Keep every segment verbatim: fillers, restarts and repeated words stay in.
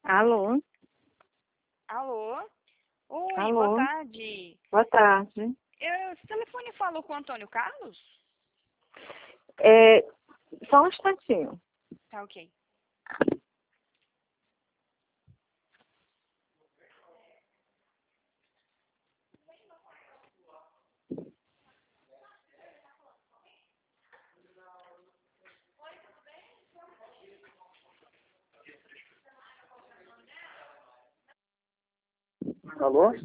Alô? Alô? Oi, boa Alô? tarde. Boa tarde. Eu, esse telefone falou com o Antônio Carlos? É, só um instantinho. Tá, ok. Alô?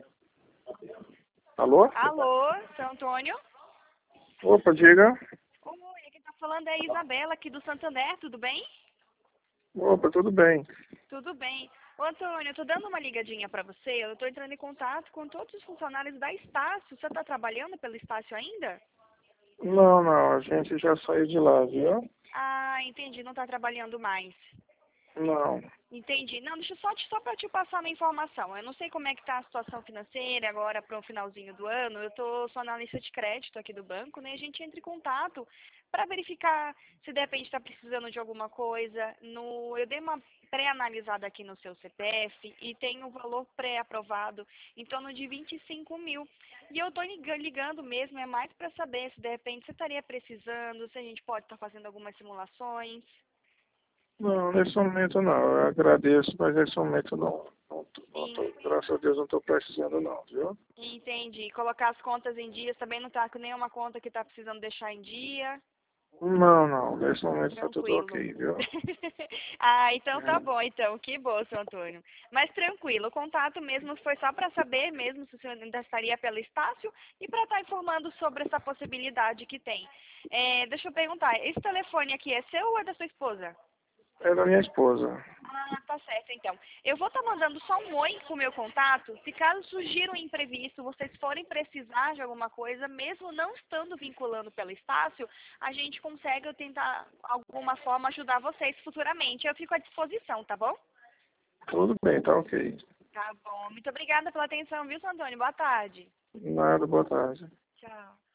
Alô? Alô, seu Antônio? Opa, diga. Oi, quem tá falando é a Isabela aqui do Santander, tudo bem? Opa, tudo bem. Tudo bem. Ô, Antônio, eu tô dando uma ligadinha pra você, eu tô entrando em contato com todos os funcionários da Estácio. Você tá trabalhando pela Estácio ainda? Não, não, a gente já saiu de lá, viu? Ah, entendi, não tá trabalhando mais. Não. Entendi. Não, deixa eu só, te- só para te passar uma informação. Eu não sei como é que está a situação financeira agora para o finalzinho do ano. Eu estou só na lista de crédito aqui do banco, né? A gente entra em contato para verificar se de repente está precisando de alguma coisa. No, eu dei uma pré-analisada aqui no seu C P F e tem um valor pré-aprovado em torno de vinte e cinco mil. E eu estou ligando mesmo, é mais para saber se de repente você estaria precisando, se a gente pode estar fazendo algumas simulações. Não, nesse momento não. Eu agradeço, mas nesse momento não. Não tô, não tô- graças a Deus não estou precisando não, viu? Entendi. Colocar as contas em dias também não tá com nenhuma conta que tá precisando deixar em dia. Não, não. Nesse momento está tudo Tranquilo. ok, viu? Ah, então tá É. bom, então. Que bom, seu Antônio. Mas tranquilo, o contato mesmo foi só para saber mesmo se o senhor ainda estaria pela Estácio e para estar informando sobre essa possibilidade que tem. É, deixa eu perguntar, esse telefone aqui é seu ou é da sua esposa? É da minha esposa. Ah, tá certo, então. Eu vou estar mandando só um oi com o meu contato. Se caso surgir um imprevisto, vocês forem precisar de alguma coisa, mesmo não estando vinculando pelo Estácio, a gente consegue tentar, alguma forma, ajudar vocês futuramente. Eu fico à disposição, tá bom? Tudo bem, tá ok. Tá bom. Muito obrigada pela atenção, viu, seu Antônio? Boa tarde. Nada, boa tarde. Tchau.